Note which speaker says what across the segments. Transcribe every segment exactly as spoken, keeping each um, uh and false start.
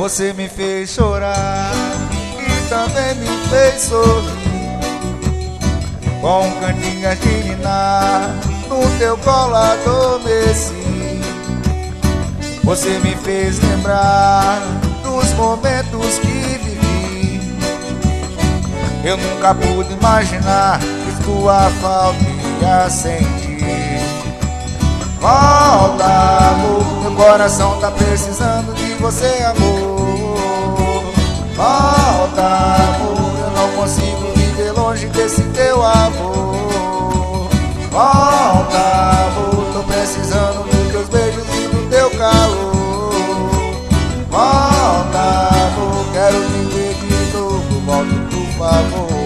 Speaker 1: Você me fez chorar e também me fez sorrir, com cantigas de ninar no teu colo adormeci. Você me fez lembrar dos momentos que vivi. Eu nunca pude imaginar que tua falta ia sentir. Volta, amor, meu coração tá precisando de você, amor. Volta, amor, eu não consigo viver longe desse teu amor. Volta, amor, tô precisando dos teus beijos e do teu calor. Volta, amor, quero te ver de novo, volte por favor.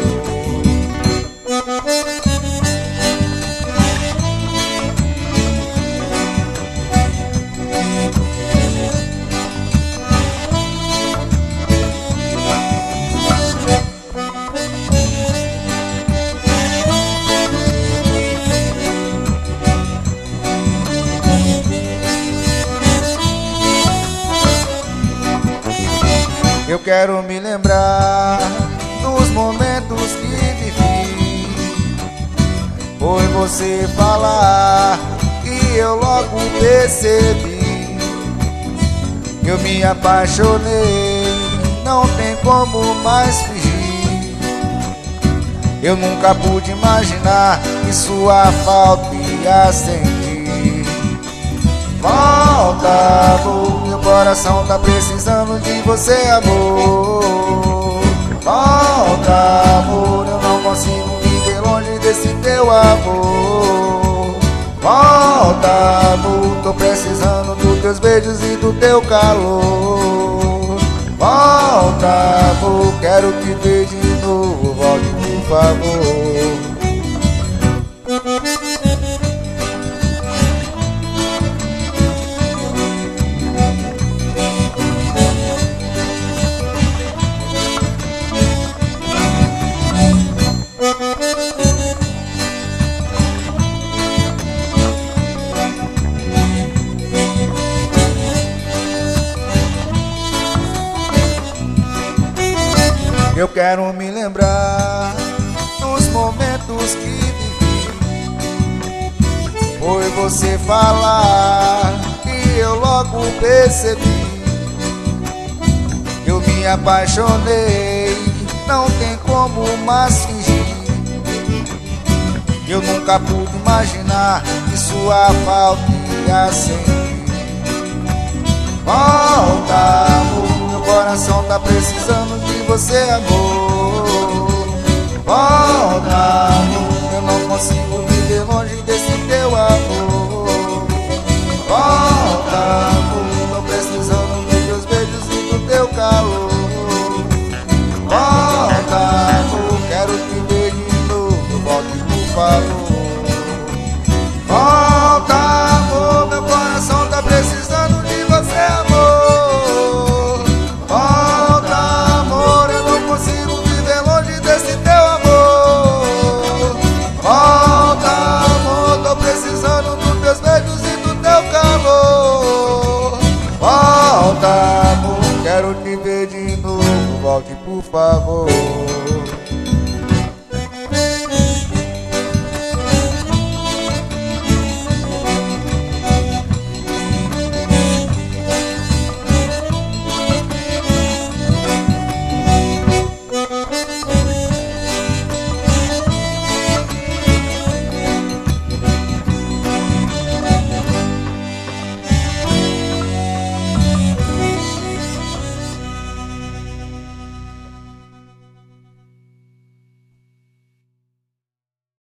Speaker 1: Eu quero me lembrar dos momentos que vivi. Foi você falar que eu logo percebi. Eu me apaixonei, não tem como mais fugir. Eu nunca pude imaginar que sua falta ia sentir. Volta, amor, meu coração tá precisando de você, amor. Volta, amor, eu não consigo viver longe desse teu amor. Volta, amor, tô precisando dos teus beijos e do teu calor. Volta, amor, quero te ver de novo, volte por favor. Eu quero me lembrar dos momentos que vivi. Foi você falar que eu logo percebi. Eu me apaixonei, não tem como mais fingir. Eu nunca pude imaginar que sua falta ia sentir. Volta, amor, meu coração tá precisando de você, amor. Volta, amor, eu não consigo viver longe desse teu amor. Volta, amor, tô precisando dos teus beijos e do teu calor. Volta, amor, quero te ver de novo, volte por favor. Volta, amor, meu coração tá precisando de você, amor. Volta, amor, eu não consigo viver longe desse teu amor. Volta, amor, tô precisando dos teus beijos e do teu calor. Volta, amor, quero te ver de novo, volte por favor.